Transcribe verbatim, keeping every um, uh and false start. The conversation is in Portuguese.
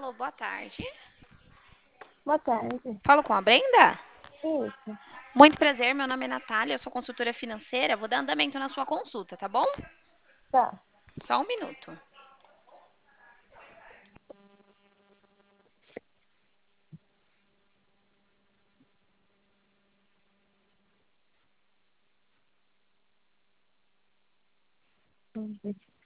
Alô, boa tarde. Boa tarde. Falo com a Brenda? Isso, Muito prazer, meu nome é Natália, eu sou consultora financeira. Vou dar andamento na sua consulta, tá bom? tá. Só um minuto. Vamos ver.